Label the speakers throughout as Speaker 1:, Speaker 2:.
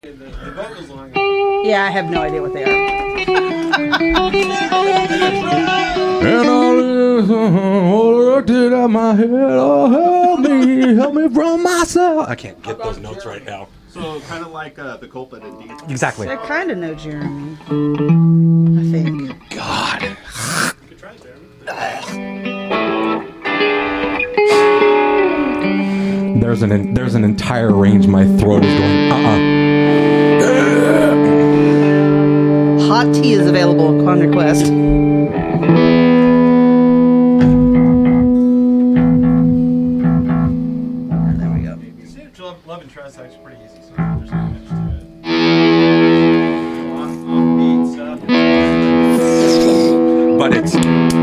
Speaker 1: The vocals along.
Speaker 2: Yeah, I have no idea what they are.
Speaker 3: And all I did out my head, oh, help me from myself. I can't get those notes right now.
Speaker 1: So kind of like the Culprit and Deep.
Speaker 3: Exactly.
Speaker 2: I kind of know Jeremy. I think.
Speaker 3: God.
Speaker 1: You could try Jeremy.
Speaker 3: There's an entire range my throat is going.
Speaker 2: Hot tea is available upon request. There we go.
Speaker 1: Love and Trust is actually pretty easy, so there's not much to it. Offbeat stuff.
Speaker 3: But it's.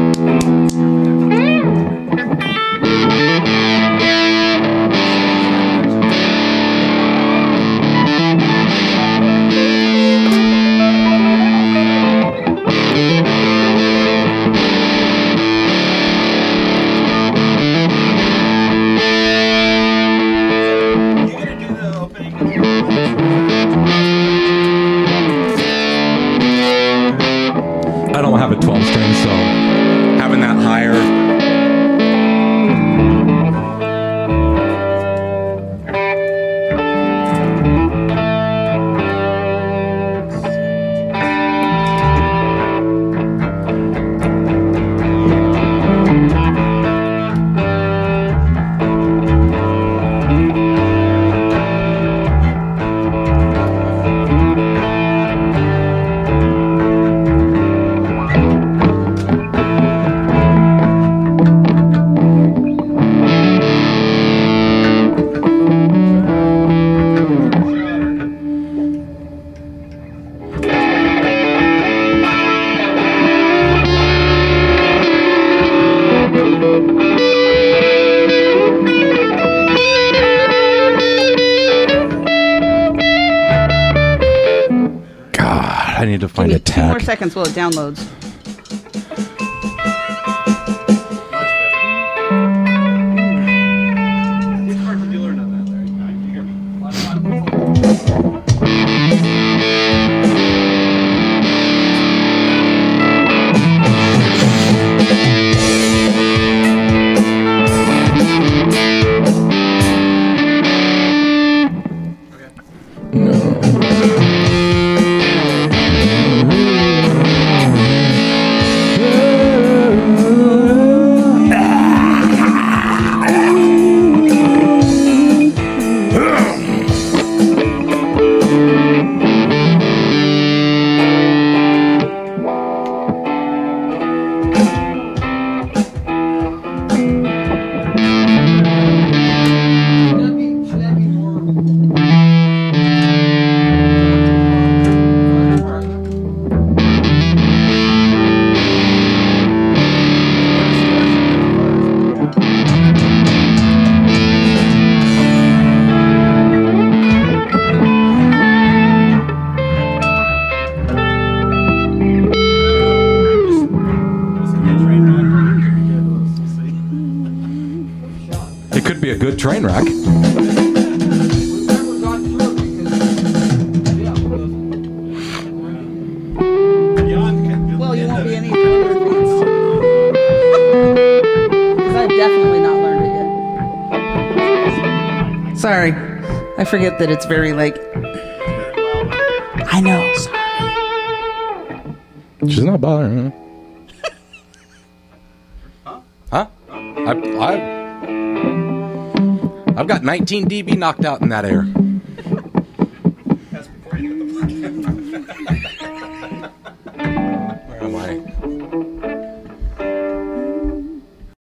Speaker 3: I don't have a 12 string, so having that higher. I need to find a
Speaker 2: Give me 2 more
Speaker 3: tag.
Speaker 2: seconds while it downloads.
Speaker 1: Which part did you learn on that, Larry? You hear me?
Speaker 3: It could be a good train wreck.
Speaker 2: Well, you won't be any further advanced. Because I've definitely not learned it yet. Sorry. I forget that it's very, I know, sorry.
Speaker 3: She's not bothering me. Huh? I've got 19 dB knocked out in that air.